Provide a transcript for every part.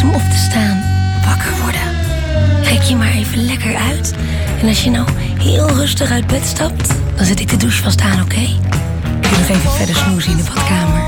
om op te staan. Wakker worden. Rek je maar even lekker uit. En als je nou heel rustig uit bed stapt, dan zet ik de douche vast aan, oké? Kun je nog even verder snoezen in de badkamer.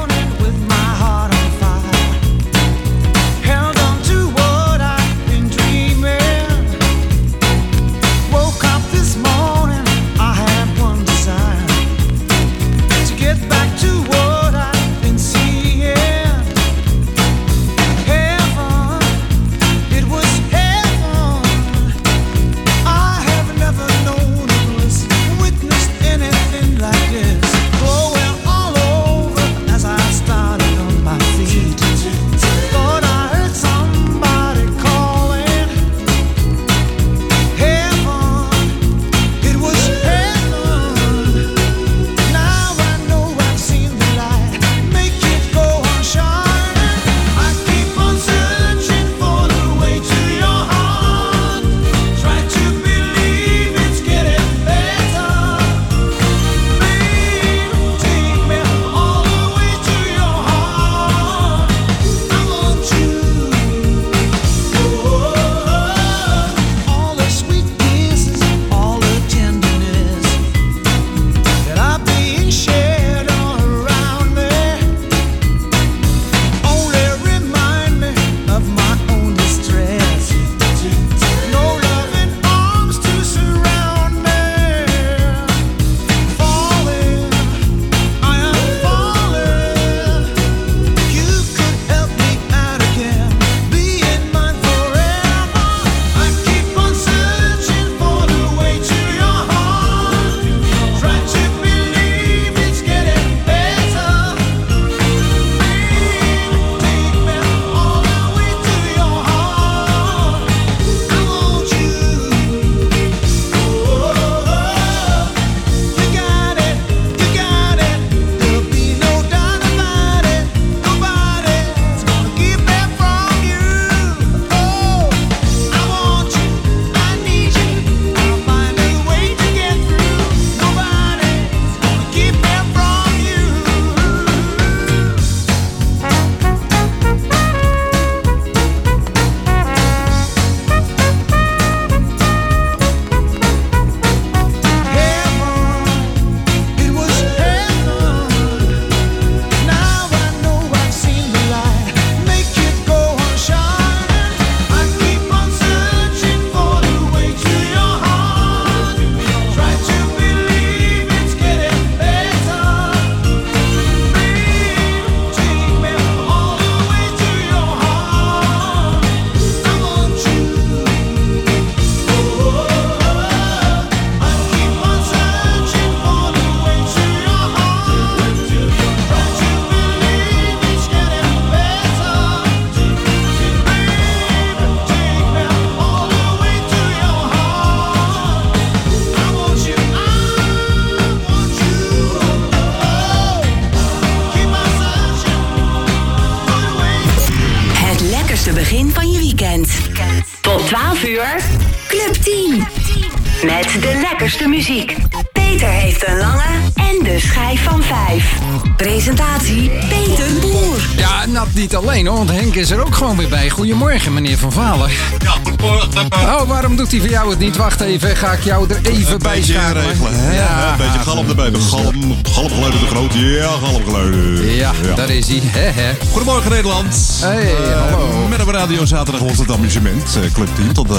Begin van je weekend. Tot 12 uur, Club 10. Met de lekkerste muziek. Peter heeft een lange en de schijf van 5. Presentatie Peter Boer. Ja, niet alleen hoor, want Henk is er ook gewoon weer bij. Goedemorgen, meneer Van Valen. Ja, goedemorgen. Oh, waarom doet hij voor jou het niet? Wacht even, ga ik jou er even bij schakelen. Ja, een beetje galm erbij. Galmgeluiden te groot. Ja, galmgeluiden. Ja, daar is hij. He. Goedemorgen Nederland. Hey, hallo. Met op radio zaterdag was het amusement. Club 10 tot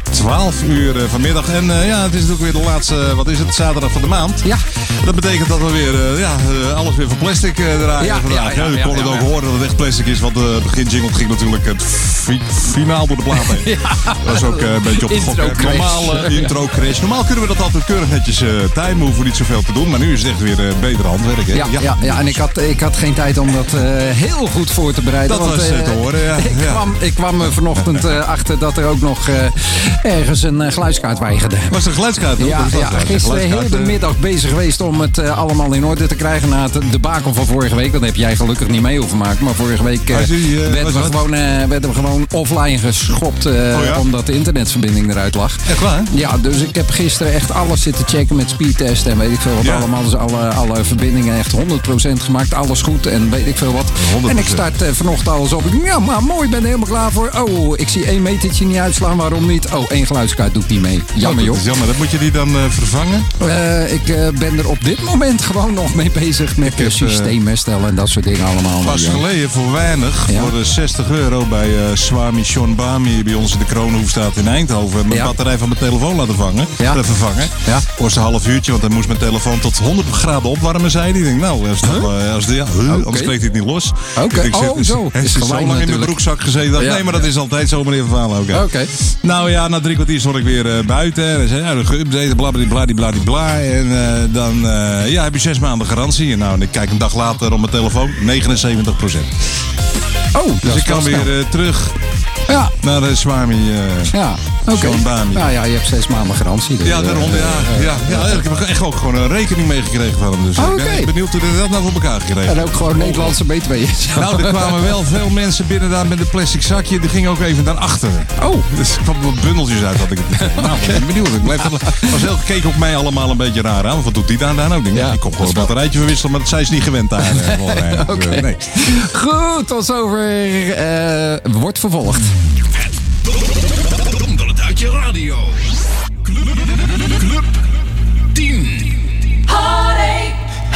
12 uur vanmiddag. En het is natuurlijk weer de laatste, wat is het, zaterdag van de maand. Ja. Dat betekent dat we weer, alles weer van plastic draaien vandaag. Je kon het ook horen dat het echt plastic is, want de beginjingle ging natuurlijk het finaal door de plaat heen. Dat is ook een beetje op de gok. Normale intro crash. Normaal kunnen we dat altijd keurig netjes timen, hoeven we niet zoveel te doen. Maar nu is het echt weer beter handwerk. Hè? Ja, en ik had geen tijd om dat heel goed voor te bereiden. Dat was te horen, ja. Ik kwam vanochtend achter dat er ook nog ergens een geluidskaart weigerde. Was er een geluidskaart? Ja, gisteren heel de middag bezig geweest om het allemaal in orde te krijgen na het debakel van vorige week. Dat heb jij gelukkig niet mee hoeven maken. Maar vorige week werden we gewoon offline geschopt omdat de internetverbinding eruit lag. Echt waar? Ja, dus ik heb gisteren echt alles zitten checken met speedtesten en weet ik veel wat allemaal. Dus alle verbindingen echt 100% gemaakt. Alles goed en weet ik veel wat. 100%. En ik start vanochtend alles op. Ja, maar mooi, ik ben helemaal klaar voor? Oh, ik zie 1 metertje niet uitslaan. Waarom niet? Oh, 1 geluidskaart doet niet mee. Jammer, joh. Jammer, dat moet je die dan vervangen? Ik ben er op dit moment gewoon nog mee bezig met systeem herstellen en dat soort dingen allemaal. Pas geleden voor weinig, voor €60 bij Swami Sean Bami bij ons in de Kronenhoefstraat in Eindhoven. Mijn batterij van mijn telefoon laten vervangen. Ja. Kost een half uurtje, want dan moest mijn telefoon tot 100 graden opwarmen, zei hij. Ik denk, nou, anders kreeg hij het niet los. Oké, zo. Het is zo lang in mijn broekzak gezeten. Nee, maar dat is altijd zo, meneer Van Valen. Oké. Nou ja, na 3 kwartier stond ik weer buiten. En hij zei, geüpdate, bladibladibla. En dan heb je 6 maanden garantie. En nou, ik kijk een dag later op mijn telefoon, 79%. Oh, dus ik kan weer terug naar de Swami. Oké. Nou ja, je hebt 6 maanden garantie. Dus, daarom. Ik heb echt ook gewoon een rekening meegekregen van hem. Dus ik ben benieuwd hoe hij dat nou voor elkaar gekregen. En ook gewoon Nederlandse BTW. Nou, er kwamen wel veel mensen binnen daar met een plastic zakje. Die gingen ook even naar achter. Oh. Dus er kwamen wat bundeltjes uit, had ik het idee. Nou, ik ben benieuwd. Keek ook mij allemaal een beetje raar aan. Wat doet die daar dan ook? Ik kom gewoon een batterijtje verwisselen, maar dat zijn ze niet gewend daar. Oké. Nee. Goed, tot zover. Wordt vervolgd. Donder het uit je radio. Club 10. Heartache.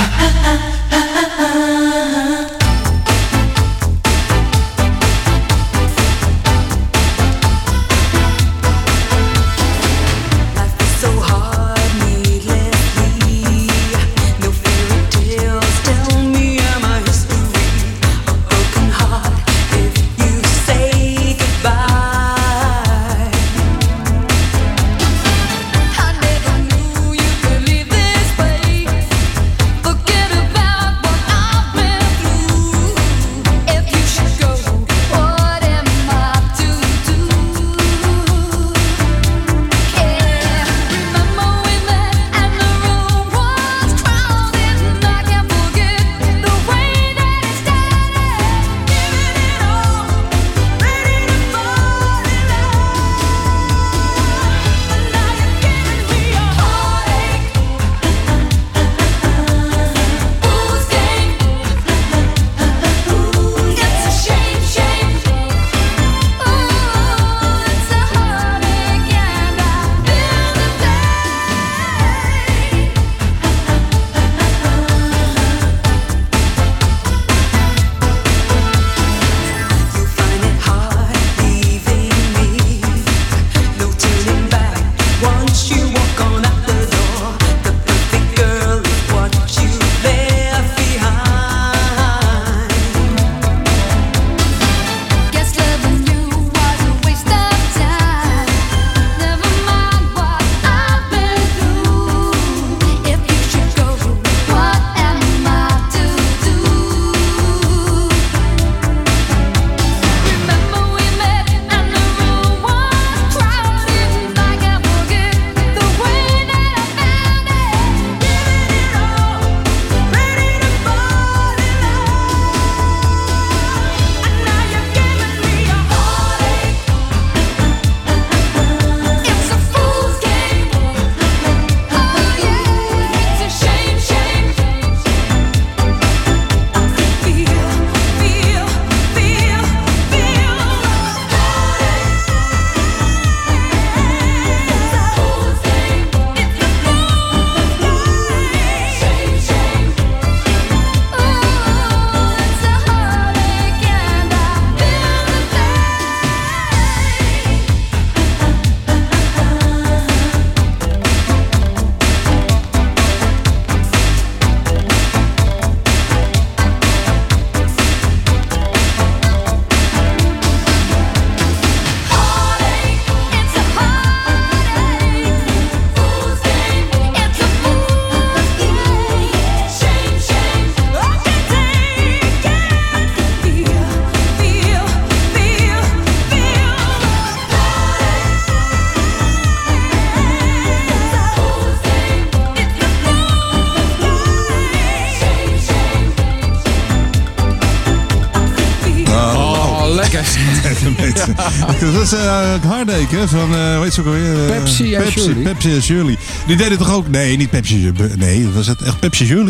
Dat is Heartache van, hoe heet ze ook alweer? Pepsi en Shirley. Pepsi en Shirley. Die deden toch ook? Nee, niet Pepsi. Nee, was het echt Pepsi Shirley?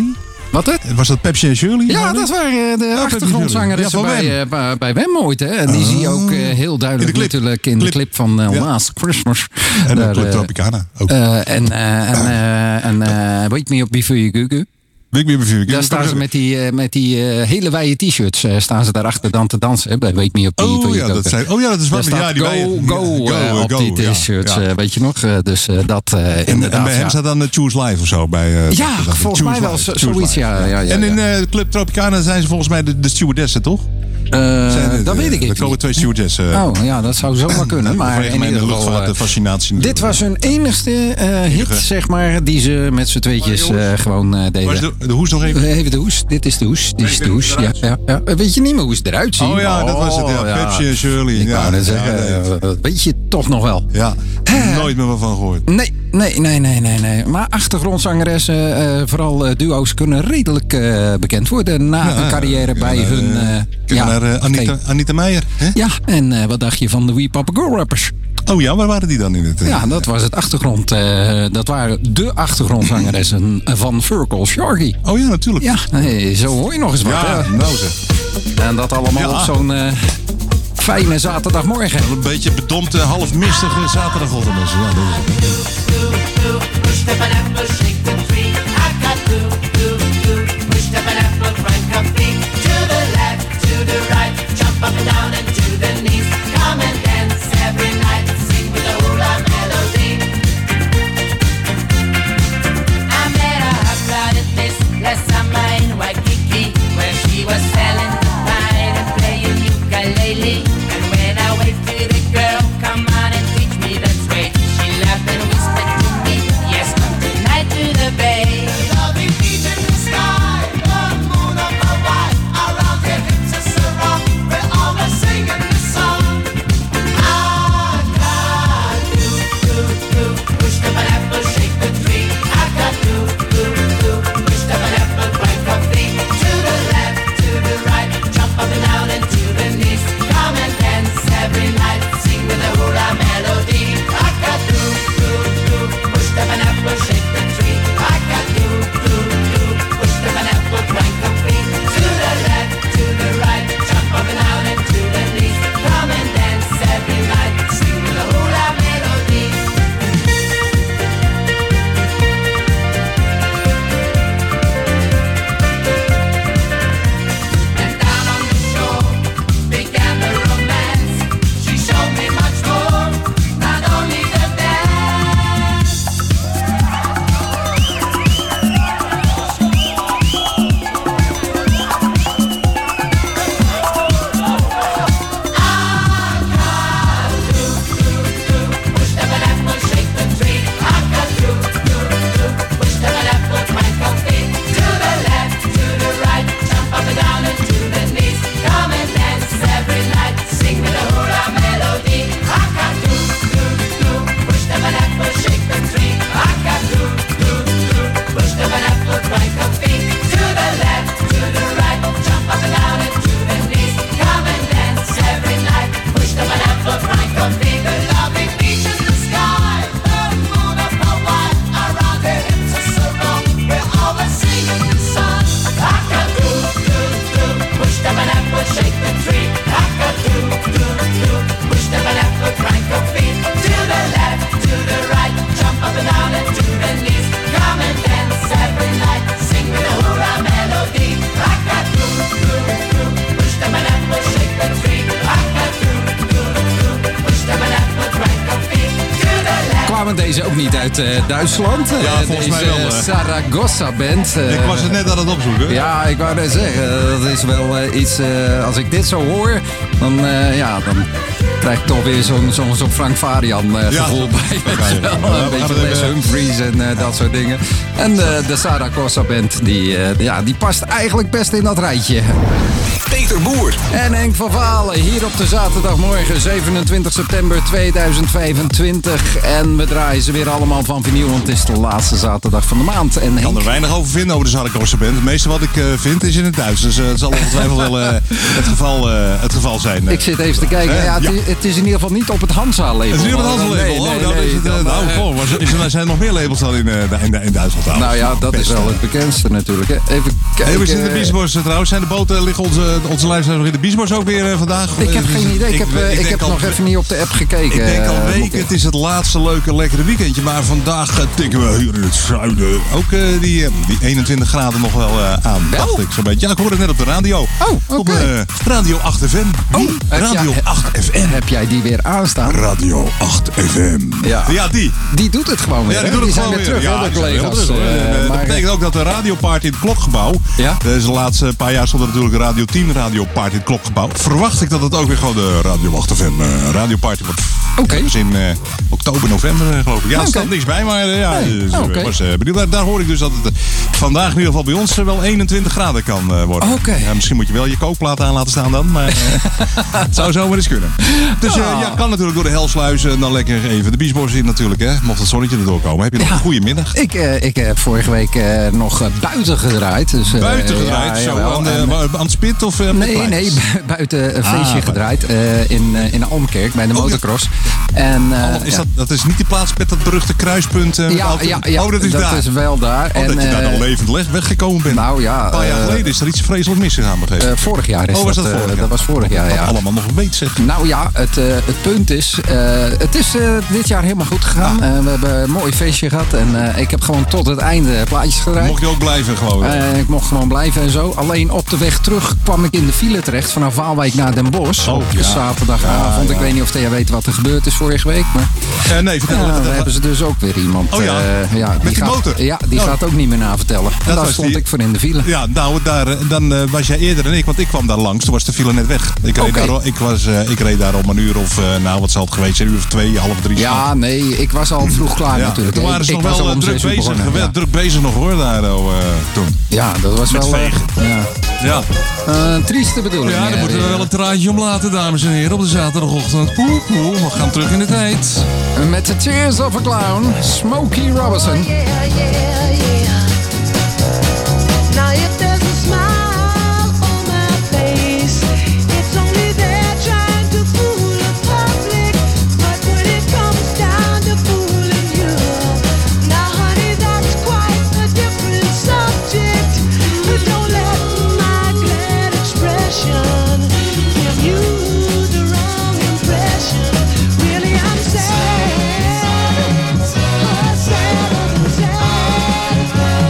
Wat het? Was dat Pepsi en Shirley? Ja, dat waren de achtergrondzangeressen bij Wem ooit. Hè? En die zie je ook heel duidelijk natuurlijk in de clip van Last Christmas. En de Club Tropicana ook. En Wake Me Up Before You Go Go. Daar staan ze met die hele wijde t-shirts. Staan ze daarachter dan te dansen. Hè, bij Wake Me Up Before You Go Go. Dat is wat. Daar staat go op die t-shirts. Weet je nog? Dus dat inderdaad. En bij hem staat dan Choose Life of zo. Volgens mij wel zoiets. Ja. En in Club Tropicana zijn ze volgens mij de stewardessen, toch? Dat weet ik niet. Er komen 2 stewardessen. Dat zou zomaar kunnen. Maar in ieder geval, fascinatie. Dit was hun enigste hit, zeg maar, die ze met z'n tweetjes gewoon deden. Waar is de hoes nog even? Even de hoes. Dit is de hoes. Ja. Weet je niet meer hoe ze eruit zien? Oh ja, dat was het. Ja. Pepsi en Shirley. Ik wou net zeggen, weet je toch nog wel. Ja, nooit meer wat van gehoord. Nee. Maar achtergrondzangeressen, vooral duo's, kunnen redelijk bekend worden na een carrière bij hun... naar Anita Meijer. Hè? Ja, en wat dacht je van de We Papa Girl rappers? Oh ja, waar waren die dan in het? Ja, dat was het achtergrond. Dat waren de achtergrondzangeressen van Virgil Sharky. Oh ja, natuurlijk. Ja, zo hoor je nog eens wat. Ja, nou zeg. En dat allemaal op zo'n fijne zaterdagmorgen. Een beetje bedompte, half mistige zaterdagochtend. Ja, dat is up and down and to the knees. Come and dance every night. Sing with a hula melody. I met a hot-blooded miss last summer in Waikiki, where she was selling wine and playing ukulele. And when I waved to the girl, come on and teach me the trade, she laughed and whispered to me, yes, come tonight to the bay. The lovely beach in the sky, the moon of Hawaii, around their hips is a rock. Singing the song. I got push the pineapple, shake the tree. I got push the pineapple, crank up feet. To the left, to the right, jump up and down and to the knees. Come and dance every night, sing with a hula melody. I got push the pineapple, shake the tree. I got push the pineapple, crank up feet. To the left, to the right, jump up and down and to the knees. Come and dance every night, sing with a hula melody. And down on the shore began the romance. She showed me much more, not only the dance. Push the pineapple, shake the tree. I got push the pineapple, crank up feet. To the left, to the right, jump up and down and to the knees. Come and dance every night, sing with a hula melody. I got push the pineapple, shake the tree. I got push the pineapple, crank up feet. To the left, to the right, jump up and down and to the knees. Come and dance every night, push the pineapple, crank up feet. The lovely beach in the sky, the moon of Hawaii, around their hips is so long. We're always singing the song. I got push the pineapple, shake the tree. I got push the pineapple, crank up feet. To the left, to the right, jump up and down and to the knees. Come and dance every night, sing with a hula melody. I got push the pineapple, shake the tree. I got push the pineapple, crank up feet. To the left. Kwamen deze ook niet uit Duitsland? Ja, volgens mij wel. Zaragoza Band. Ik was het net aan het opzoeken. Ja, ik wou net zeggen. Dat is wel iets... als ik dit zo hoor, dan krijg ik toch weer zo'n Frank Farian gevoel bij. Een beetje Les Humphries en dat soort dingen. En de Zaragoza Band, die past eigenlijk best in dat rijtje. Peter Boer. En Henk van Valen hier op de zaterdagmorgen 27 september 2025. En we draaien ze weer allemaal van vinyl, want het is de laatste zaterdag van de maand. En Ik kan er weinig over vinden over de Zaragoza Band. Het meeste wat ik vind is in het Duits. Dus het zal ongetwijfeld wel het geval zijn. Ik zit even te kijken. Het is in ieder geval niet op het Hansa-label. Het is niet op het Hansa-label. Zijn er nog meer labels dan in Duitsland? Nou ja, dat is wel het bekendste natuurlijk. Even kijken. Hey, we zitten in de Biesbos trouwens. Zijn de boten, liggen onze luisteraars nog in de Biesbos ook weer vandaag? Ik heb geen idee. Ik heb nog even niet op de app gekeken. Ik denk al weken, het is het laatste leuke, lekkere weekendje. Maar vandaag tikken we hier in het zuiden ook die 21 graden nog wel aan. Dacht ik zo'n beetje. Ja, ik hoorde het net op de radio. Oh, op Radio 8 FM. Radio 8 FM. Heb jij die weer aanstaan? Radio 8 FM. Ja, die. Die doet het gewoon weer. Ja, die zijn weer terug, de collega's. Dat betekent ook dat de radioparty in het Klokgebouw. Ja? Dus de laatste paar jaar stond er natuurlijk de Radio 10 radioparty in het Klokgebouw. Verwacht ik dat het ook weer gewoon de Radio 8 FM radioparty wordt. Oké. Dus in oktober, november geloof ik. Ja, er staat niks bij, maar was benieuwd. Daar hoor ik dus dat het vandaag in ieder geval bij ons wel 21 graden kan worden. Ja, misschien moet je wel je kookplaat aan laten staan dan, maar het zou zomaar eens kunnen. Dus kan natuurlijk door de Helsluizen en dan lekker even de Biesbos in natuurlijk, hè. Mocht het zonnetje erdoor komen. Heb je nog een goede middag? Ik heb vorige week nog buiten gedraaid. Dus, buiten gedraaid? Aan het spit of Nee, buiten een feestje gedraaid in Almkerk bij de motocross. En, dat is niet die plaats met dat beruchte kruispunt? Ja, dat is daar. Dat is wel daar. Dat je daar dan levend weggekomen bent. Nou ja. Een paar jaar geleden is er iets vreselijk misgegaan. Vorig jaar is was dat vorig jaar? Dat was vorig jaar, ja. Allemaal nog een beetje zeg. Nou ja, het punt is, het is dit jaar helemaal goed gegaan. We hebben een mooi feestje gehad en ik heb gewoon tot het einde plaatjes gedraaid. Mocht je ook blijven gewoon? Ik mocht gewoon blijven en zo. Alleen op de weg terug kwam ik in de file terecht vanaf Waalwijk naar Den Bosch. Op zaterdagavond. Ik weet niet of jij weet wat er gebeurd is vorige week. Maar nee, vertel. Dan hebben ze dus ook weer iemand. Met die motor? Ja, die gaat ook niet meer navertellen. En daar stond ik voor in de file. Ja, nou, dan was jij eerder dan ik, want ik kwam daar langs. Toen was de file net weg. Ik reed daar om een uur of, wat zal het geweest zijn, een uur of 2, half 3. Ja, nee, ik was al vroeg klaar natuurlijk. Toen waren ze nog wel druk bezig nog hoor, daar toen. Ja, dat was wel... Ja. Trieste bedoeling. Ja, daar moeten we wel een traantje om laten, dames en heren, op de zaterdagochtend. We gaan terug in de tijd. Met The Tears of a Clown, Smokey Robinson. Now if there's a smile on my face, it's only there trying to fool the public. But when it comes down to fooling you, now honey, that's quite a different subject. Don't let my glad expression give you the wrong impression. Really, I'm sad, sad.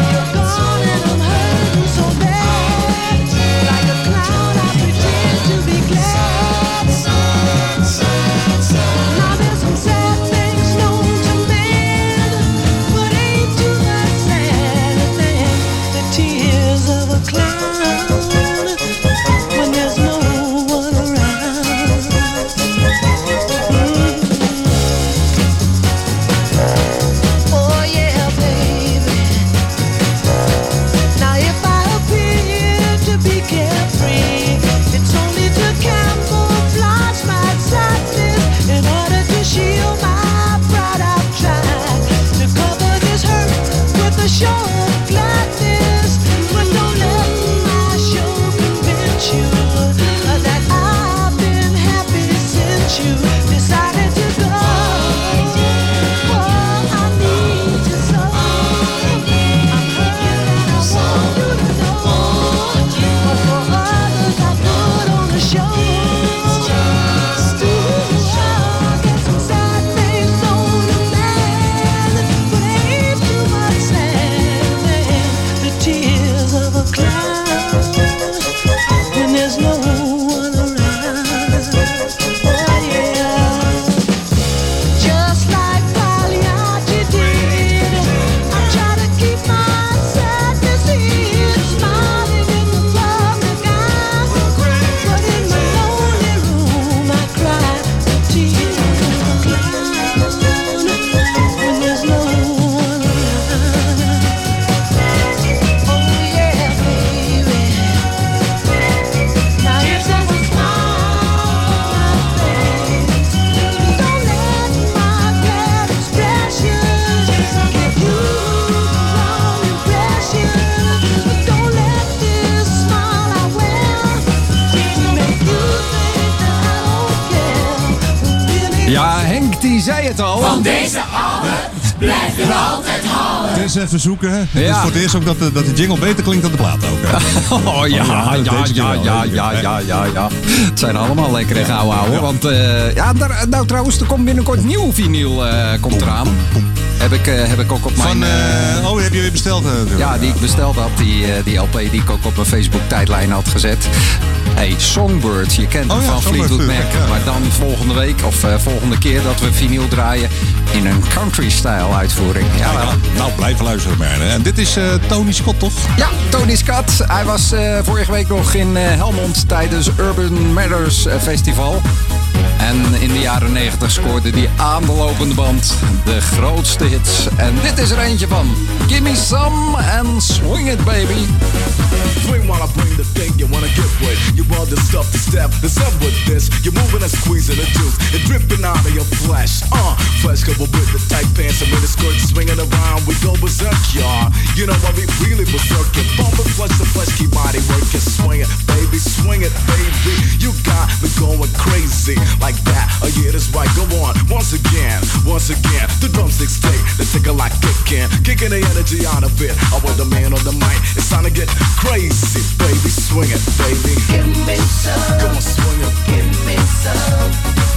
Ja, Henk die zei het al. Van deze oude blijft er altijd houden. Het is even zoeken, hè? Het is Ja. voor het eerst ook dat de jingle beter klinkt dan de plaat ook, hè? Oh ja. Het zijn allemaal lekkere gouden ouwe. Ja. Want nou trouwens, er komt binnenkort nieuw vinyl komt eraan. Heb ik ook op mijn... die heb je weer besteld natuurlijk. Ja, die ik besteld had. Die LP die ik ook op mijn Facebook tijdlijn had gezet. Hey, Songbird, je kent hem Oh ja, van Songbird, Fleetwood Mac. ja. Maar dan volgende week of volgende keer dat we vinyl draaien in een country-style uitvoering. Ja, wel. Nou, blijf luisteren, man. En dit is Tony Scott, toch? Ja, Tony Scott. Hij was vorige week nog in Helmond tijdens Urban Matters Festival. En in de jaren 90 scoorde hij aan de lopende band de grootste hits. En dit is er eentje van. Give me some and swing it, baby. Swing while I bring the thing you wanna give with. You want the stuff to step. The same with this. You're moving and squeezing the juice. It's dripping out of your flesh. Fresh couple with the tight pants and with the skirt swinging around. We go berserk, y'all. You know what we really berserk it. Bumping flesh to flesh, keep body working. Swing it, baby, swing it, baby. You got me going crazy like that. Oh yeah, that's right. Go on. Once again. The drumsticks take the ticker like kicking the energy out of it. I was the man on the mic. It's time to get crazy, baby. Swing it, baby. Give me some. Come on, swing it. Give me some.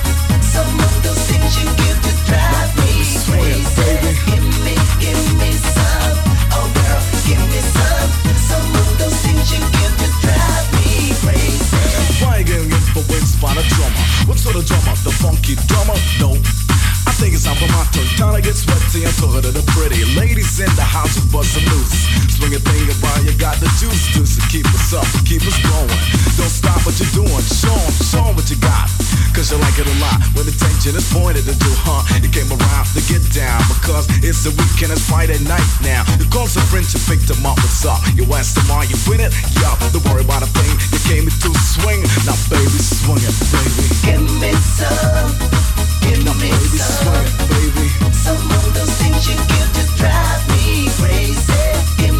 Some of those things you give to drive me Swing it, baby. crazy. Give me some. Oh girl, give me some. Some of those things you give to drive me crazy. Why you getting influenced by the drummer? What sort of drummer? The funky drummer? No. I think it's time for my turn. Time to get sweaty and talk to the pretty ladies in the house with bustin' loose. Swing a thing about you got the juice to keep us up, keep us going. Don't stop what you're doing. Show 'em what you got. Cause you like it a lot. When the tension is pointed at you, You came around to get down. Because it's the weekend, it's Friday night now. You call some friends, you picked them up, what's up? You asked them, are you with it? Yup, don't worry about a thing. You came in to swing. Now baby, swing it, baby. Give me some. Give Now me baby, some. swing it, baby. Some of those things you give to drive me crazy. Give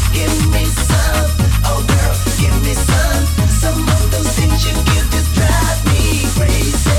me some. Oh girl, give me some. Some of those things you give to drive me crazy.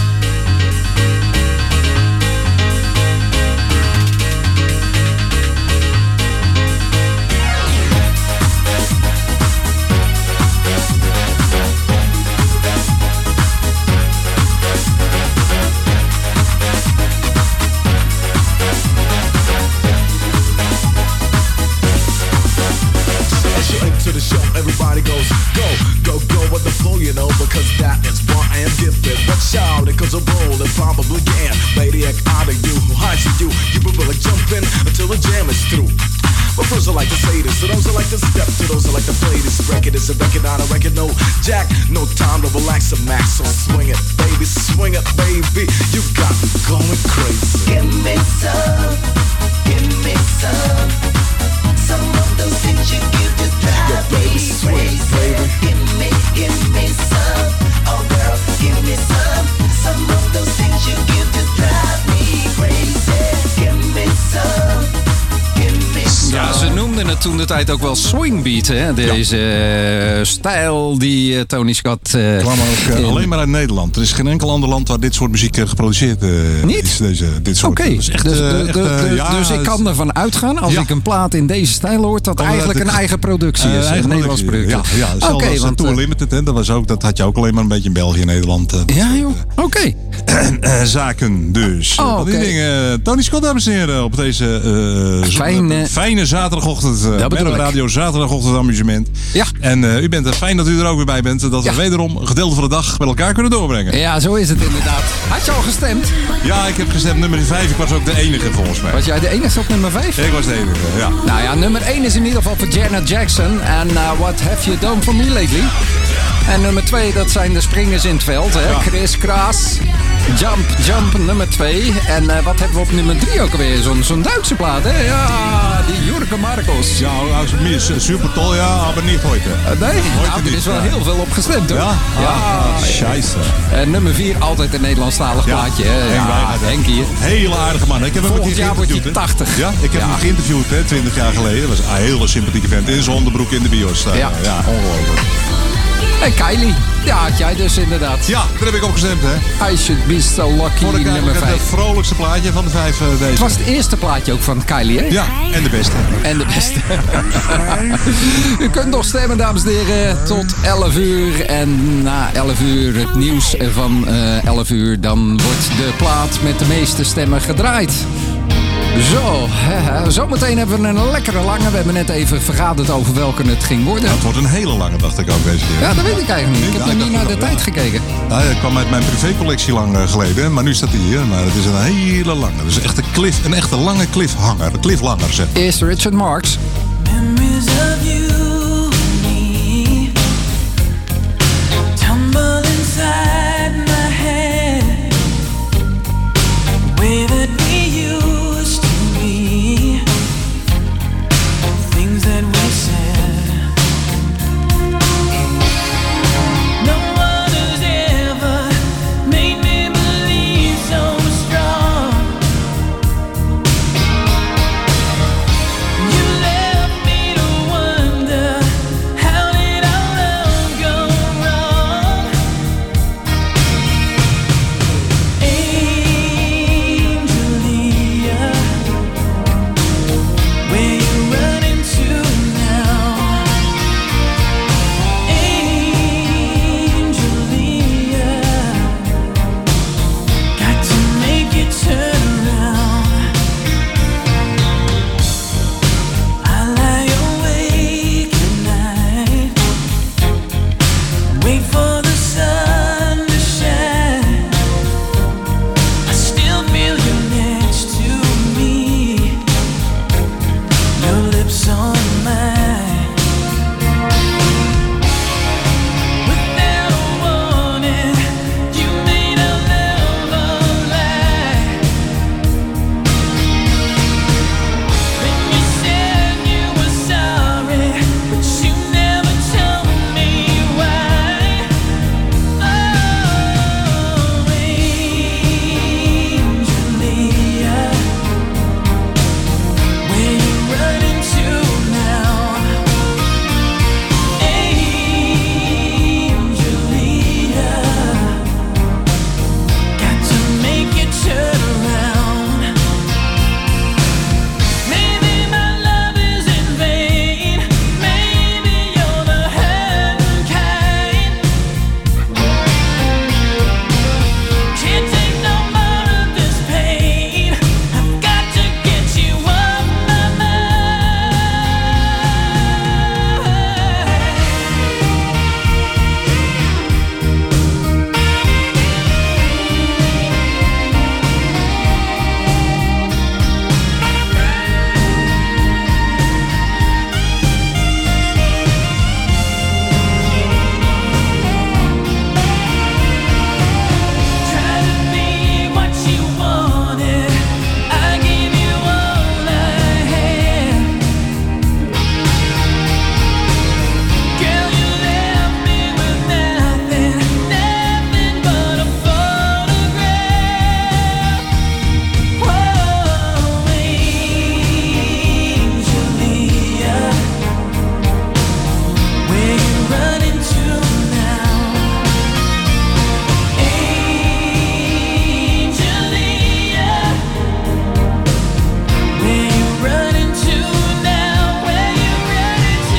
As you enter the show, everybody goes, go, go, go with the flow, you know, because that is what I am gifted. Watch out, it goes a roll and probably can. Maniac out of you, who hides you, you will like jumping until the jam is through. But first I like to say this, to those that like to step, to those that like to play this record, it's a record, not a record, no jack, no time to relax and max, so swing it, baby, you got me going crazy. Give me some. Give me some. Some of those things you give to drive baby, me swing, crazy. baby. Give me some. Oh girl, give me some. Some of those things you give to drive me crazy. Give me some. Give me some. Ja, ze noemden het toen de tijd ook wel swingbeat, hè? Deze stijl die Tony Scott... Kwam ook alleen maar uit Nederland. Er is geen enkel ander land waar dit soort muziek geproduceerd Niet? is. Dit soort. Oké, Dat is echt, dus ik kan ervan uitgaan, als ik een plaat in deze stijl hoor, dat eigenlijk een eigen productie is. Een Nederlands product. Ja, Oké, want Tour Limited, hè, dat had je ook alleen maar een beetje in België en Nederland. Ja joh, oké. Zaken dus. Oh, Die oké. dingen. Tony Scott, dames en heren, op deze fijne zaterdagochtend. Dat bedoel ik. Radio zaterdagochtend amusement. Ja. En u bent fijn dat u er ook weer bij bent. Dat we wederom een gedeelte van de dag met elkaar kunnen doorbrengen. Ja, zo is het inderdaad. Had je al gestemd? Ja, ik heb gestemd nummer 5. Ik was ook de enige volgens mij. Was jij de enige op nummer 5? Ik was de enige, ja. Nou ja, nummer 1 is in ieder geval voor Janet Jackson. En What Have You Done For Me Lately? En nummer 2, dat zijn de springers in het veld. Hè? Ja. Chris Kras, Jump, nummer 2. En wat hebben we op nummer 3 ook alweer? Zo'n Duitse plaat, hè? Ja, die Jurgen Marcos. Ja, also mir ist super toll, ja, aber nicht heute. Nee, nou, er niet, is wel ja. heel veel op gestemd, hoor. Ja? Scheisse. En nummer 4, altijd een Nederlandstalig plaatje. Hè? Ja, Henk hier. Hele aardige man. Ik heb hem een Volgend keer jaar wordt hij geïnterviewd, hè. 80. Ja, ik heb hem geïnterviewd, hè, 20 jaar geleden. Dat was een hele sympathieke vent. In zijn onderbroek in de bios. Ja. Ja, ongelooflijk. En Kylie. Ja, had jij dus inderdaad. Ja, daar heb ik op gestemd, hè. I Should Be So Lucky, Vond ik nummer 5. het vrolijkste plaatje van de 5 deze. Het was het eerste plaatje ook van Kylie, hè? Ja, en de beste. En de beste. U kunt nog stemmen, dames en heren, tot 11 uur. En na 11 uur het nieuws van 11 uur. Dan wordt de plaat met de meeste stemmen gedraaid. Zo, zometeen hebben we een lekkere lange. We hebben net even vergaderd over welke het ging worden. Het wordt een hele lange, dacht ik ook deze keer. Ja, dat weet ik eigenlijk niet. Ik heb nog niet naar de tijd gekeken. Ja, het kwam uit mijn privécollectie lang geleden. Maar nu staat hij hier. Maar het is een hele lange. Dus een echte lange cliffhanger. Clifflanger, zeg. Is Richard Marx. Memories of you and me tumble inside my head. The way that we used to be, things that we said. No one has ever made me believe so strong. You left me to wonder, how did our love go wrong? Angelia, where you running to now? Angelia, got to make it turn around. I lie awake at night, wait for the sun to shine. I still feel you next to me, your lips on mine. Without a warning, you made our love a lie. When you said you were sorry, but you never told me why. Oh, Angelia, where you running to now? Angelia, got to make it turn around. Maybe my love is in vain. Maybe you're the hurting kind. Can't take no more of this pain. I've got to get you off my Try to be what you wanted. I gave you all I had. Girl, you left me with nothing, nothing but a photograph. Whoa, Angelia, where you running to now? Angelia, where you running to now? Where you running to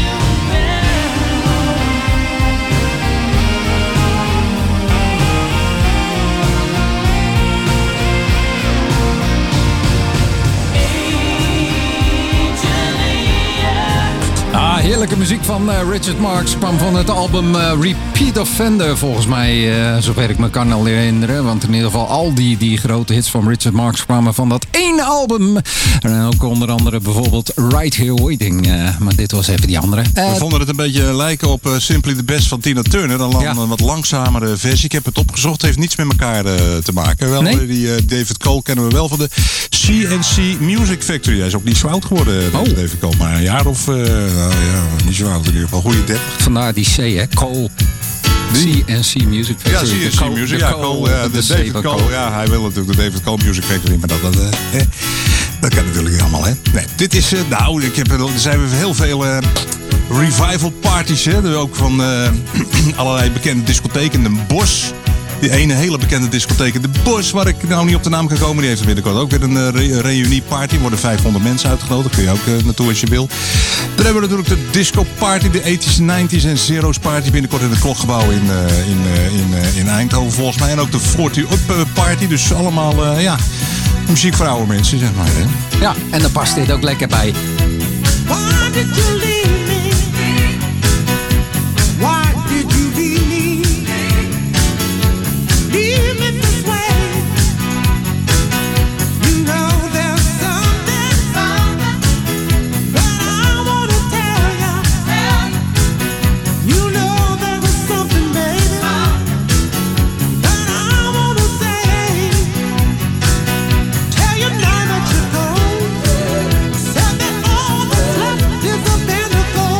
Ah, heerlijke muziek van Richard Marx kwam van het album Repeat Offender, volgens mij, zover ik me kan al herinneren. Want in ieder geval al die grote hits van Richard Marx kwamen van dat ene album. En ook onder andere bijvoorbeeld Right Here Waiting. Maar dit was even die andere. We vonden het een beetje lijken op Simply the Best van Tina Turner. Een wat langzamere versie. Ik heb het opgezocht. Het heeft niets met elkaar te maken. Wel, Nee? die David Cole kennen we wel van de CNC Music Factory. Hij is ook niet zo oud geworden, deze David Cole. Maar een jaar of, niet zo oud in ieder geval. Goeie 30. Vandaar die C, hè? Cole. CNC Music Ja, Factory. CNC Music. Ja, Cole, de David Cole. Ja, hij wil natuurlijk de David Cole Music Factory. Maar dat kan natuurlijk niet allemaal, hè. Nee, dit is, er zijn heel veel revival parties. Hè? Ook van allerlei bekende discotheken. De Bosch. Die ene hele bekende discotheek, de Bosch, waar ik nou niet op de naam kan komen. Die heeft binnenkort ook weer een reunieparty. Er worden 500 mensen uitgenodigd. Daar kun je ook naartoe als je wil. Dan hebben we natuurlijk de disco party, de 80s, 90s en Zero's party. Binnenkort in het Klokgebouw in Eindhoven volgens mij. En ook de 40 Up party. Dus allemaal, muziek voor oude mensen, zeg maar. Hè? Ja, en dan past dit ook lekker bij. Why did you leave me? Why did you leave me? Leave me this way. You know there's something that I want to tell you. You know there was something, baby, that I want to say. Tell you now that you're gone. Said that all that's left is a miracle.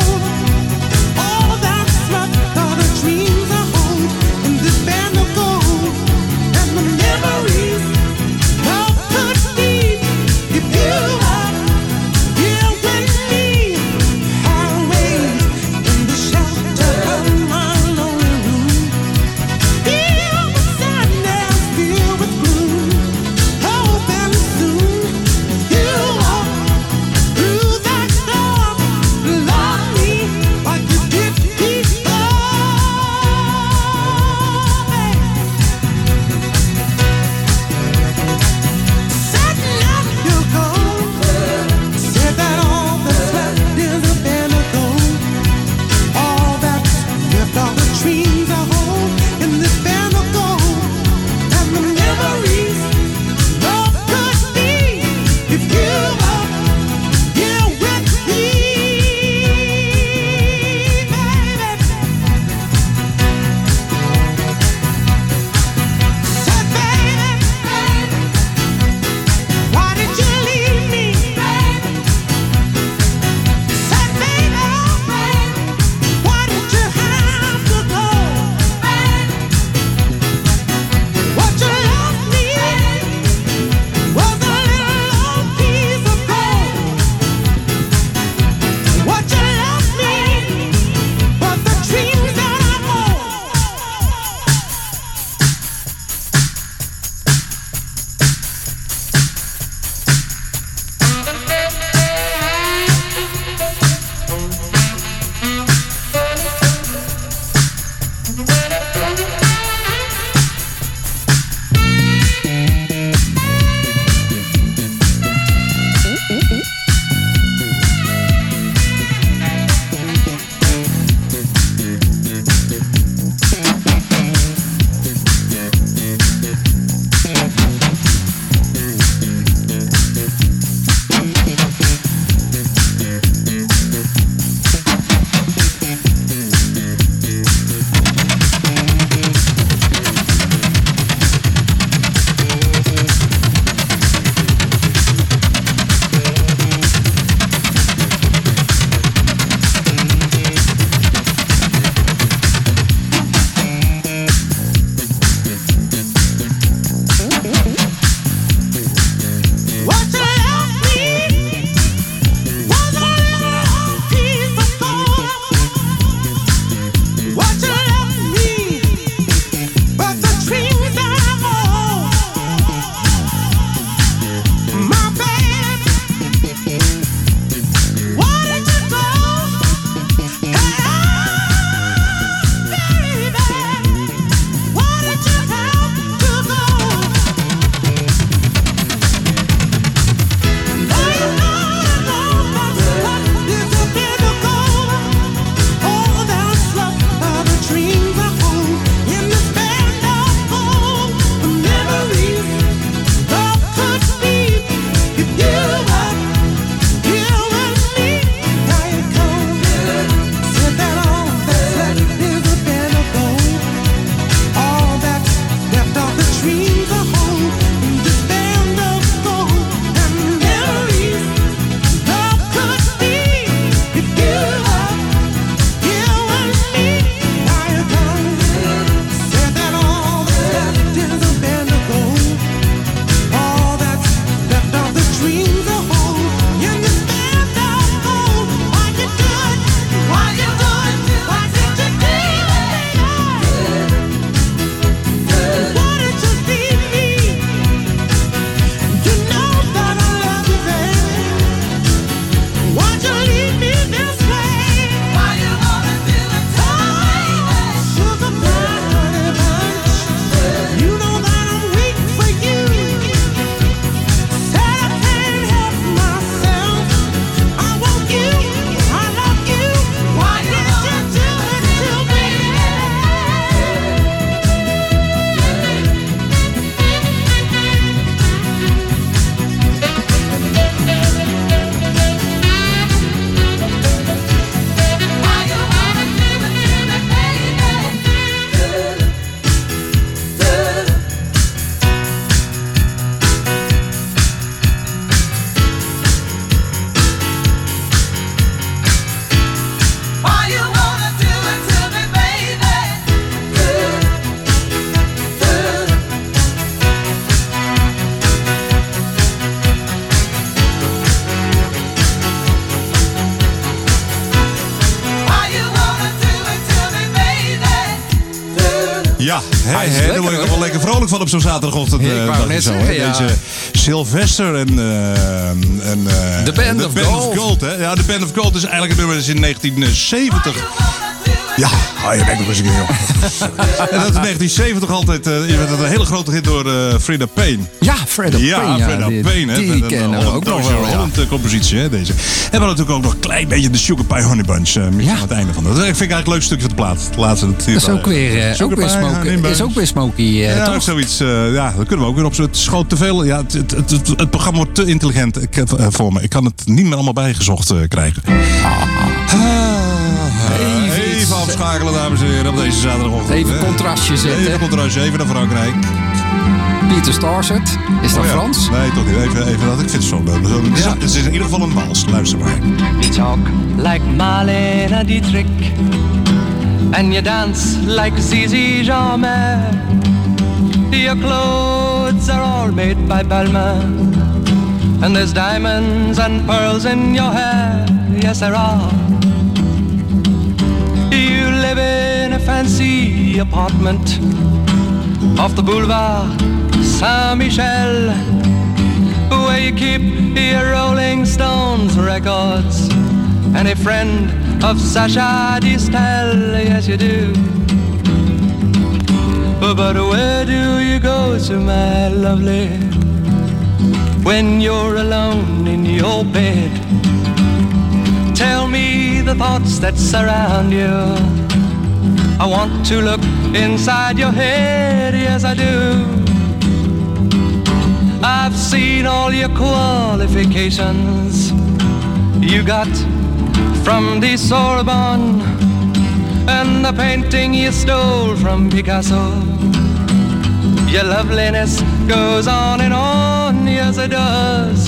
Ja, daar word ik nog wel lekker vrolijk van op zo'n zaterdagochtend. Ik wou net zeggen, ja. Deze Sylvester en The Band of Gold. Hè? Ja, The Band of Gold is eigenlijk een nummer dat is in 1970. Ja, je bent nog eens een keer, joh. En dat is in 1970 altijd een hele grote hit door Freda Payne. Ja, Freda Payne. Ja, Freda Payne. Die kennen we ook nog wel. Een compositie, hè, deze. En we hadden natuurlijk ook nog een klein beetje de Sugar Pie Honey Bunch aan het einde van dat. Dat vind ik eigenlijk een leuk stukje van de plaat. Het laatste. Dat is ook weer Smokey, ja, toch? Zoiets. Ja, dat kunnen we ook weer op. Het schoot te veel. Ja, het programma wordt te intelligent voor me. Ik kan het niet meer allemaal bijgezocht krijgen. Even afschakelen, dames en heren, op deze zaterdagochtend. Even contrastje zetten. Even contrastje, even naar Frankrijk. Peter Starset. Is dat Frans? Nee, toch niet. Even dat. Ik vind het zo leuk. Het is in ieder geval een wals. Luister maar. You talk like Marlene Dietrich, and you dance like Zizi Jeanmaire. Your clothes are all made by Balmain, and there's diamonds and pearls in your hair. Yes, there are. You live in a fancy apartment off the boulevard Saint-Michel, where you keep your Rolling Stones records and a friend of Sacha Distel. Yes, you do. But where do you go to, my lovely, when you're alone in your bed? Tell me the thoughts that surround you. I want to look inside your head, yes I do. I've seen all your qualifications you got from the Sorbonne, and the painting you stole from Picasso. Your loveliness goes on and on, yes it does.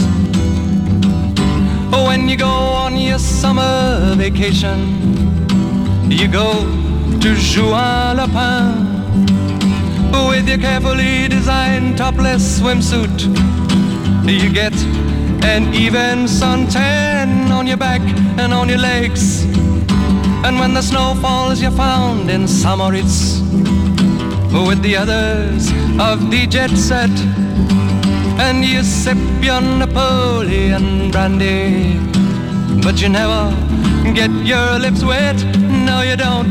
When you go on your summer vacation, you go to Juan-le-Pin with your carefully designed topless swimsuit. You get an even suntan on your back and on your legs. And when the snow falls, you're found in Samoritz with the others of the jet set. And you sip your Napoleon brandy, but you never get your lips wet, no you don't.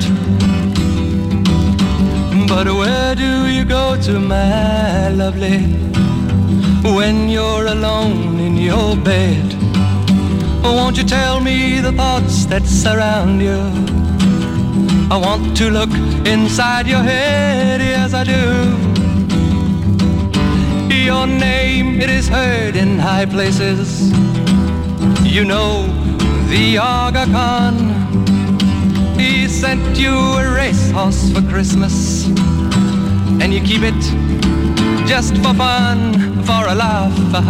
But where do you go to, my lovely, when you're alone in your bed? Won't you tell me the thoughts that surround you? I want to look inside your head, yes I do. Your name, it is heard in high places. You know the Aga Khan. He sent you a racehorse for Christmas, and you keep it just for fun, for a laugh.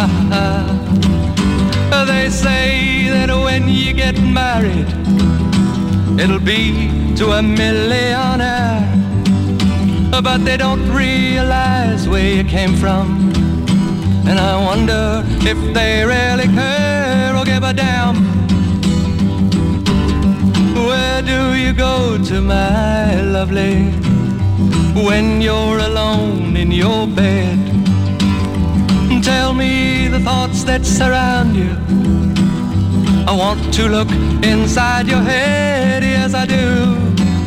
They say that when you get married, it'll be to a millionaire, but they don't realize where you came from. And I wonder if they really care or give a damn. Where do you go to, my lovely, when you're alone in your bed? Tell me the thoughts that surround you. I want to look inside your head, yes I do.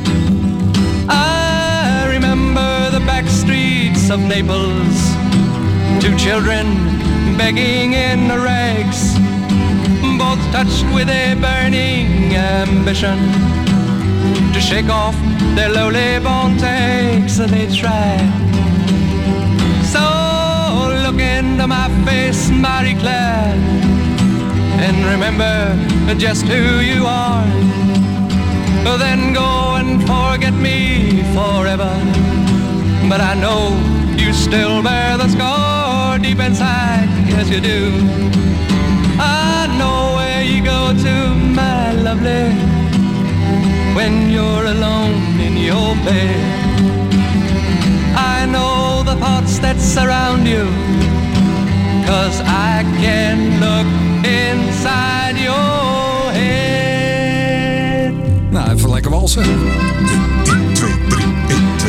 I remember the back streets of Naples, two children begging in the rags, both touched with a burning ambition to shake off their lowly born takes. They tried. So look into my face, Marie Claire, and remember just who you are. Then go and forget me forever. But I know you still bear the scar deep inside, yes you do. I know where you go to, my lovely, when you're alone in your bed. I know the thoughts that surround you, 'cause I can look inside your head. Nou, even lekker walsen. 1, 2, 3, 1, 2. Die hebben we ook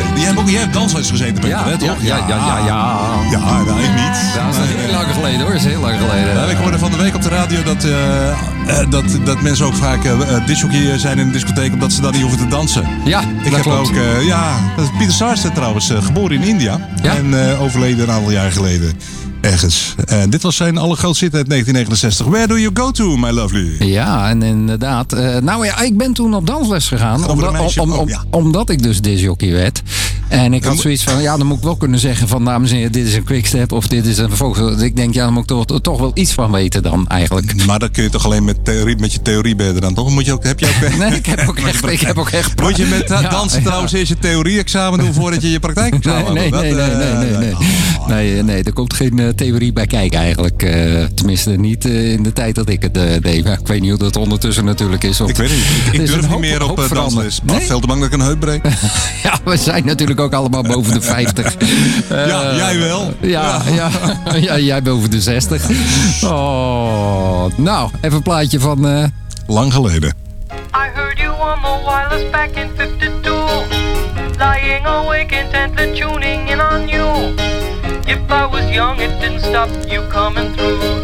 jij hebt dansles gezeten met me, toch? Ja. Ja, nou, ik niet. Dat is heel lang geleden hoor, dat is heel lang geleden. Nou, ik hoorde van de week op de radio dat mensen ook vaak discjockey zijn in een discotheek omdat ze dan niet hoeven te dansen. Ja, ik heb klopt. ook, dat is Pieter Saarstedt trouwens, geboren in India. Ja? En overleden een aantal jaar geleden. Ergens. Dit was zijn allergrootste hit uit 1969. Where do you go to, my lovely? Ja, en inderdaad. Ik ben toen op dansles gegaan. Omdat ik dus discjockey werd. En ik had zoiets van, dan moet ik wel kunnen zeggen van, dames en heren, dit is een quickstep of dit is een vogel. Ik denk, dan moet ik toch wel iets van weten dan eigenlijk. Maar dat kun je toch alleen met je theorie ben je er dan toch? Heb je ook... Nee, ik heb ook echt... Moet je met dansen trouwens eerst je theorie-examen doen voordat je praktijkexamen doet? Nee, er komt geen theorie bij kijken eigenlijk. Tenminste niet in de tijd dat ik het deed. Maar ik weet niet hoe dat ondertussen natuurlijk is. Ik weet het niet. Ik durf niet meer op dansles. Maar veel te bang dat ik een heup breek. Ja, we zijn natuurlijk ook allemaal boven de 50. Ja, jij wel. Ja, jij boven de 60. Oh, nou, even een plaatje van... lang geleden. I heard you on the wireless back in 52. Lying awake intently tuning in on you. If I was young, it didn't stop you coming through.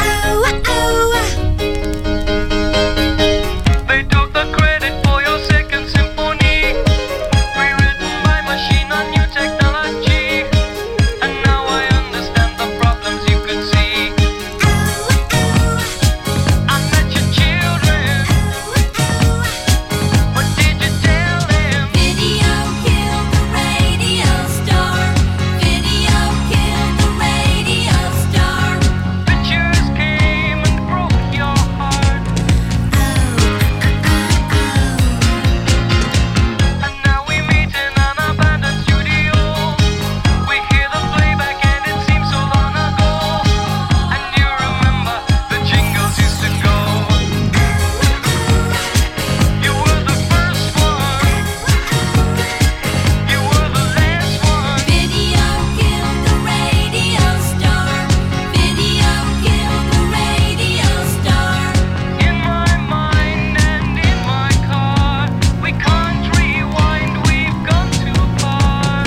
They took the credit for your second symphony, rewritten by machine on new technology. And now I understand the problems you could see. I met your children. What did you tell them? Video killed the radio star. Video killed the radio star. Pictures came and broke your heart. And now we meet in an abandoned studio. We hear the playback and it seems so long ago. And you remember the jingles used to go. You were the first one. You were the last one. Video killed the radio star. Video killed the radio star. In my mind and in my car, we can't rewind, we've gone too far.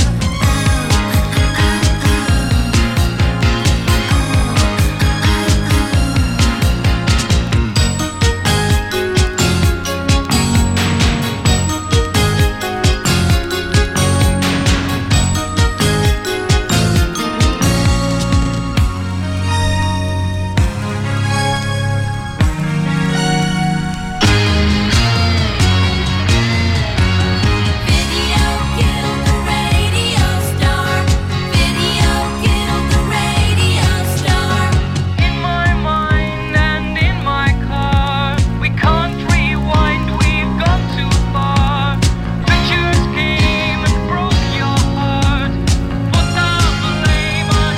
Video killed the radio star. Video killed the radio star. In my mind and in my car, we can't rewind, we've gone too far. Pictures came and broke your heart. Put the blame on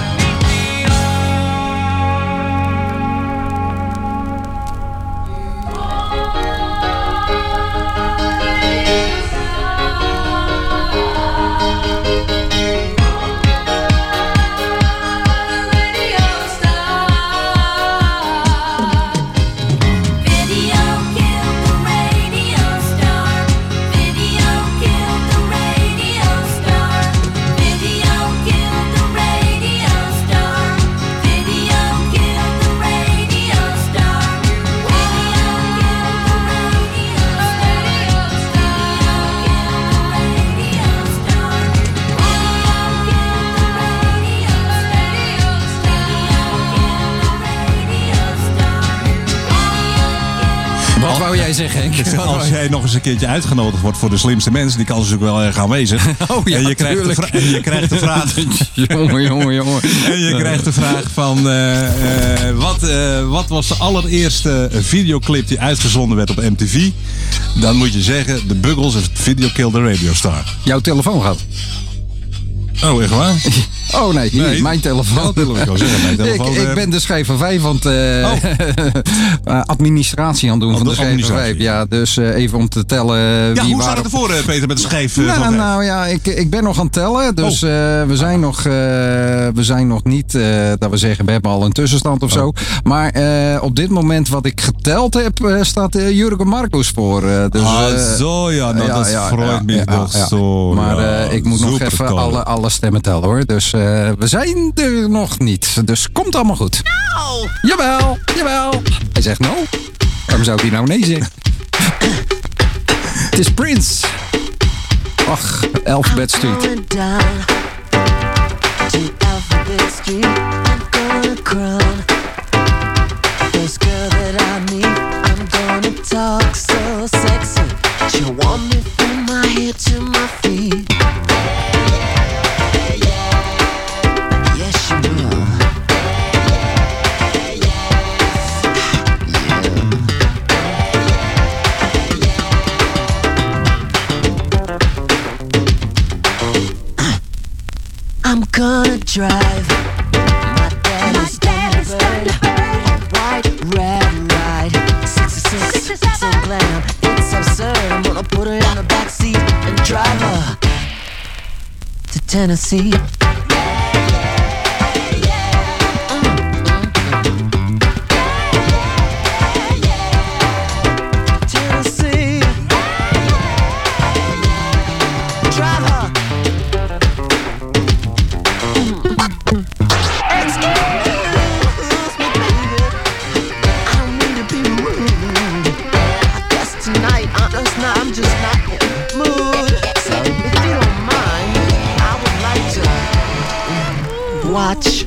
Video killed the radio star. Video killed the radio star. Video killed the radio star. Video killed the radio star. Video Wat wou jij zeggen, Henk? Als jij nog eens een keertje uitgenodigd wordt voor de slimste mensen, die kans is ook wel erg aanwezig. Oh ja, en je krijgt de vraag. jongen. En je krijgt de vraag van wat was de allereerste videoclip die uitgezonden werd op MTV? Dan moet je zeggen, The Buggles heeft Video Killed the Radio Star. Jouw telefoon gaat. Oh, echt waar? Oh nee, hier, Nee. mijn telefoon. Ik ben de schijf van 5 aan het administratie aan het doen van de schijf van 5. Ja, dus even om te tellen Ja, wie hoe staat waar. het ervoor, Peter, met de schijf van 5? Nou ja, ik ben nog aan het tellen. Dus we zijn nog niet, dat we zeggen, we hebben al een tussenstand of zo. Maar op dit moment wat ik geteld heb, staat Jurgen Marcus voor. Dus, zo ja, nou, dat freut me toch zo. Maar ja, ik moet nog super even cool. alle stemmen tellen hoor. Dus we zijn er nog niet. Dus komt allemaal goed. No! Jawel, jawel. Hij zegt no. Waarom zou hij nou nee zeggen? Het is Prince. Ach, Alphabet Street. Going down to Alphabet Street. I'm gonna crown this girl that I meet. I'm gonna talk so sexy. She want me from my head to my feet. Yes, she will. I'm gonna drive my daddy's Thunderbird, a white red ride, 66, so glam, it's absurd. I'm gonna put her in the backseat and drive her to Tennessee. Tennessee, drive her. Tonight, I'm just not in the mood. So if you don't mind, I would like to watch.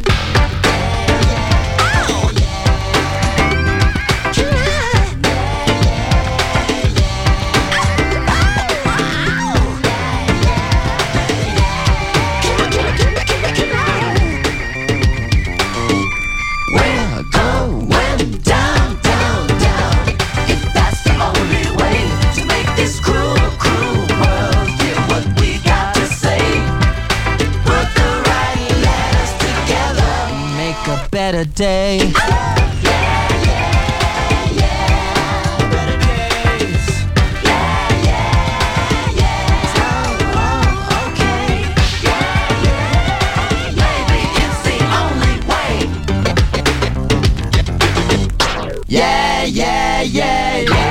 We're going down, down, down. If that's the only way to make this cruel, cruel world hear what we got to say. Put the right letters together, make a better day. Yeah, yeah, yeah, yeah.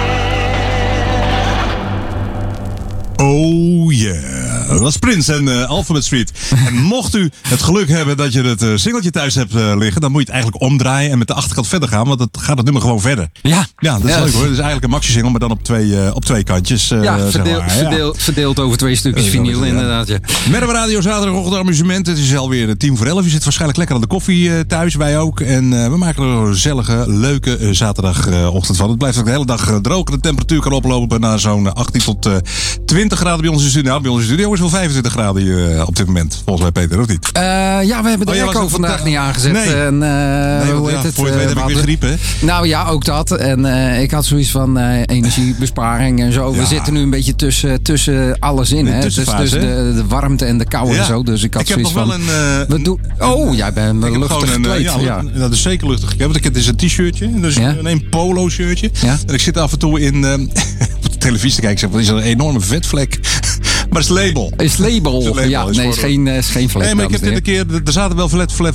Oh yeah. Dat was Prince en Alphabet Street. En mocht u het geluk hebben dat je het singeltje thuis hebt liggen, dan moet je het eigenlijk omdraaien en met de achterkant verder gaan, want het gaat het nummer gewoon verder. Ja. Ja, dat is leuk hoor. Het is eigenlijk een maxi-single, maar dan op twee kantjes. Ja, zeg maar. verdeeld over 2 stukjes vinyl inderdaad. Ja. Merwe Radio, zaterdagochtend amusement. Het is alweer 11:10. Je zit waarschijnlijk lekker aan de koffie thuis, wij ook. En we maken er een gezellige, leuke zaterdagochtend van. Het blijft ook de hele dag droog. De temperatuur kan oplopen naar zo'n 18 tot 20 graden bij ons in de studio. Nou, bij ons in de studio is wel 25 graden hier, op dit moment. Volgens mij, Peter, of niet? Ja, we hebben de airco vandaag niet aangezet. Nee. En, hoe heet het? Voor je het weet heb ik weer griep, hè? Nou ja, ook dat. En ik had zoiets van energiebesparing en zo. We zitten nu een beetje tussen alles in. Hè? Tussen de warmte en de kou en zo. Dus ik had zoiets van... jij bent luchtig gekleed. Dat is zeker luchtig gekleed. Het is een t-shirtje. Dus een polo shirtje. Ja? En ik zit af en toe in... op de televisie te kijken. Ik zeg, wat is dat een enorme vetvlek? Maar het is label. Is label. Ja, nee, is geen vlek. Nee, maar ik heb dit een keer... Er zaten wel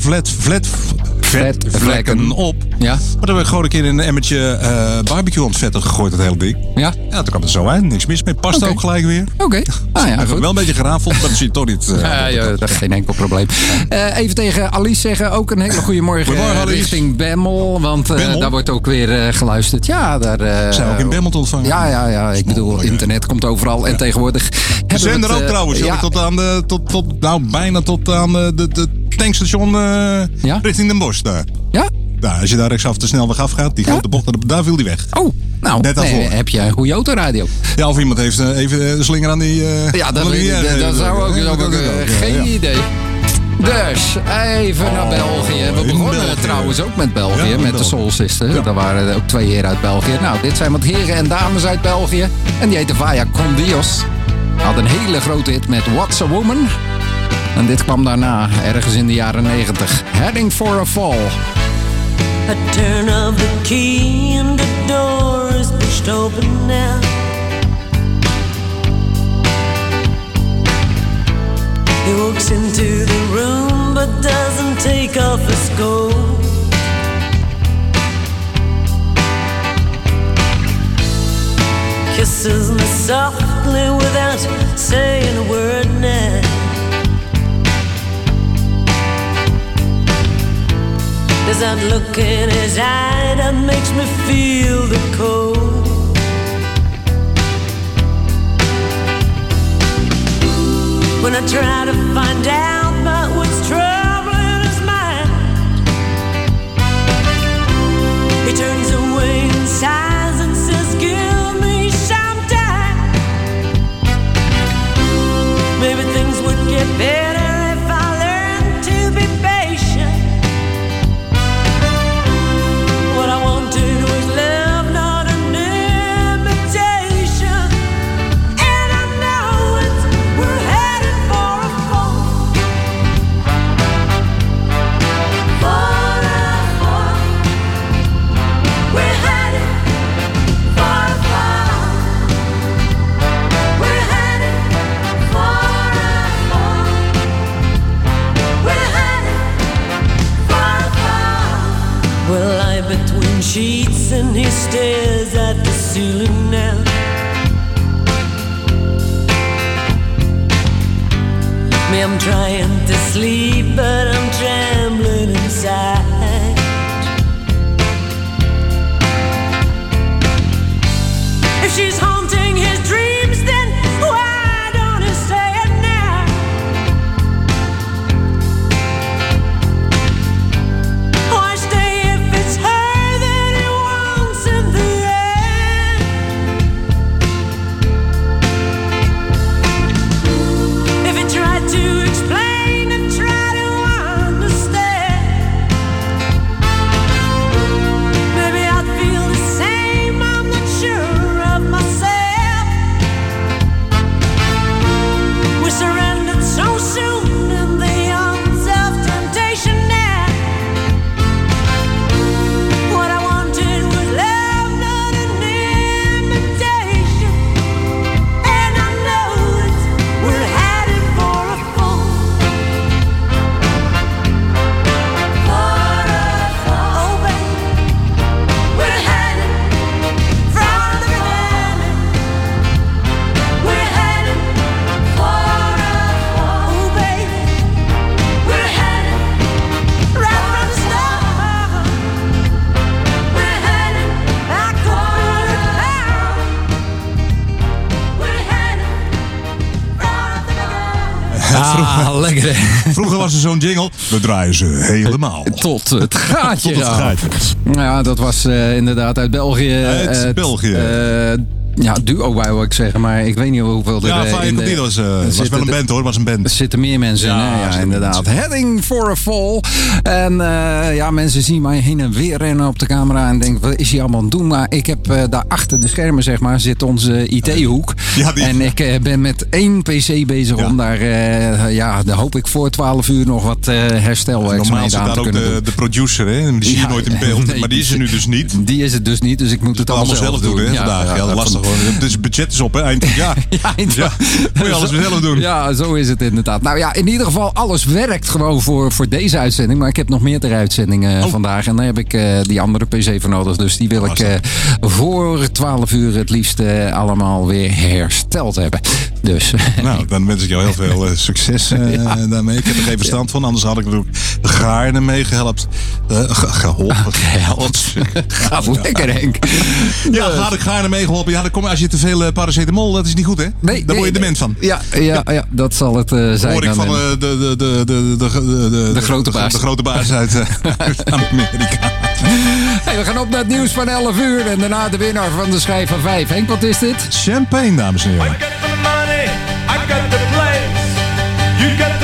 vetvlekken op. Ja. Maar dan heb ik gewoon een keer in een emmertje barbecue aan het vetten gegooid, dat hele ding. Ja? Ja, toen kwam het zo uit. Niks mis mee. Past ook gelijk weer. Oké. Ah, ja, goed. Wel een beetje gerafeld, maar dat zie je toch niet. Dat is geen enkel probleem. Even tegen Alice zeggen, ook een hele goede morgen richting Bemmel. Want daar wordt ook weer geluisterd. Ja, daar... Zijn we ook in Bemmel te ontvangen? Ja. Ik bedoel, internet komt overal. En tegenwoordig de zender ook trouwens. Bijna tot aan de tankstation richting Den Bosch daar. Ja? Nou, als je daar rechtsaf te snel weg afgaat, die grote bocht, daar viel die weg. Oh, nou, net daarvoor. Heb je een goede autoradio? Ja, of iemand heeft even de slinger aan die... dat zou ook geen idee. Dus, even naar België. We begonnen trouwens ook met België, met de Soul Sister. Ja. Daar waren er ook 2 heren uit België. Nou, dit zijn wat heren en dames uit België. En die heten Vaya Con Dios. Had een hele grote hit met What's a Woman. En dit kwam daarna, ergens in de jaren 90. Heading for a Fall. A turn of the key and the door is pushed open now. He walks into the room but doesn't take off his coat. Kisses me softly without saying a word now. There's that look in his eye that makes me feel the cold. When I try to find out about what's troubling his mind, he turns away and sighs and says, give me some time. Maybe things would get better if I learned to be patient. What I wanted was love, not an imitation. And I know we're headed for a fall. For a fall. We're headed for a fall. We're headed for a fall. We're headed for a fall. We'll lie between sheets and he stares at the ceiling now. Me, I'm trying to sleep, but I'm trembling inside. If she's haunting his dreams, then why don't he say it now? Why stay if it's her that he wants in the end? If he tried to explain and try to understand, maybe I'd feel the same. I'm not sure of myself. We surrendered so soon in the arms of temptation now. What I wanted was love, not an imitation. And I know that we're headed for a fall. For a fall. Oh, baby, we're headed from the beginning. We're headed for a fall. Oh, baby, we're headed right from the start. We're headed back for a fall. We're headed from the beginning. Ah, lekker hè. Vroeger was er zo'n jingle. We draaien ze helemaal. Tot het gaatje. Tot het gaatje. Ja, dat was inderdaad uit België. Uit België. Ja, duo wou ik zeggen, maar ik weet niet hoeveel er Ja, in die was wel een band hoor, was een band. Er zitten meer mensen in, hè? Ja, inderdaad. Heading for a Fall. En ja, mensen zien mij heen en weer rennen op de camera en denken, wat is hij allemaal aan het doen? Maar ik heb daar achter de schermen, zeg maar, zit onze IT-hoek. En ik ben met 1 PC bezig om daar, dan hoop ik voor 12 uur nog wat herstelwerkzaamheden aan te kunnen doen. Normaal zit daar ook de producer, hè? Die zie je nooit in beeld, nee, maar die is er nu dus niet. Die is het dus niet, dus ik moet het allemaal zelf doen. Hè, vandaag. Ja, lastig. Dus het budget is op, hè? Eind van het jaar. Ja, moet je alles weer zelf doen. Ja, zo is het inderdaad. Nou ja, in ieder geval, alles werkt gewoon voor deze uitzending. Maar ik heb nog meerdere uitzendingen vandaag. En daar heb ik die andere PC voor nodig. Dus die wil ik voor 12 uur het liefst allemaal weer hersteld hebben. Dus. Nou, dan wens ik jou heel veel succes daarmee. Ik heb er geen verstand van. Anders had ik natuurlijk gaarne meegehelpt. Geholpen. Gaat lekker, Henk. Ja, had ik gaarne meegeholpen. Ja, dan kom je, als je te veel paracetamol, dat is niet goed, hè? Nee, daar word je dement van. Ja, dat zal het zijn. Hoor ik van de grote baas. De grote baas uit Amerika. Hey, we gaan op naar het nieuws van 11 uur. En daarna de winnaar van de schijf van 5. Henk, wat is dit? Champagne, dames en heren. I got the money, I got the place. You got